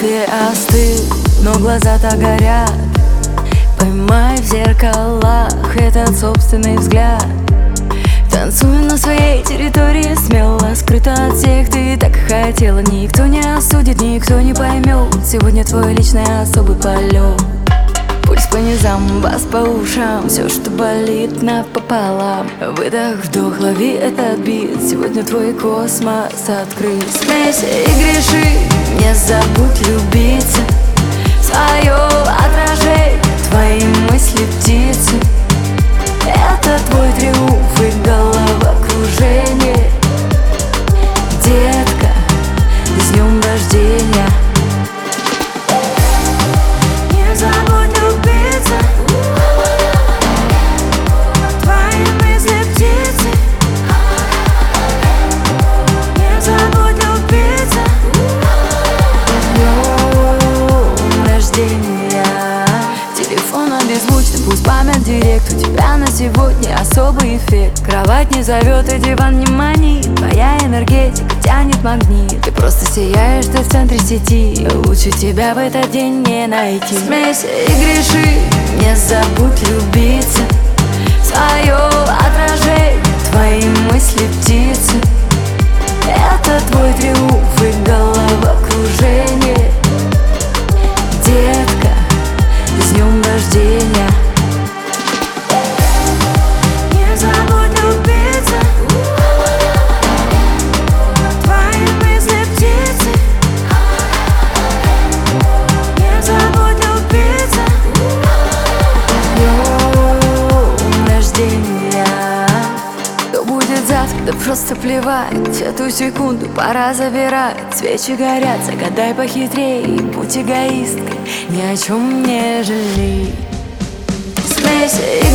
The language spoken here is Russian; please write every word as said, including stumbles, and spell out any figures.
кофе остыл, но глаза-то горят. Поймай в зеркалах этот собственный взгляд. Танцуй на своей территории смело, скрыто от всех ты так хотела. Никто не осудит, никто не поймет. Сегодня твой личный особый полет. Пульс по низам, бас по ушам, все, что болит, напополам. Выдох, вдох, лови этот бит. Сегодня твой космос открыт. Смейся и греши, не забудь любиться. Свое отражение, твои мысли птицы. Это твой триумф и головокружение. Детка, с днем рождения. Не забудь любиться. Твои мысли птицы. Не забудь любиться. С днем рождения. Телефон обезвучен, пусть память директ. У тебя на сегодня особый эффект. Кровать не зовет и диван не манит. Твоя энергетика тянет магнит. Ты просто сияешь, ты в центре сети. Лучше тебя в этот день не найти. Смейся и греши, не забудь любиться. Свое отражение, твои мысли птицы. Это твой триумф и головокружение. Детка, с днем рождения. Не забудь любиться. Твои мысли птицы. Не забудь любиться. С днем рождения. Что будет завтра, да просто плевать. Эту секунду пора забирать. Свечи горят, загадай похитрей. Будь эгоисткой, ни о чем не жалей. Смейся и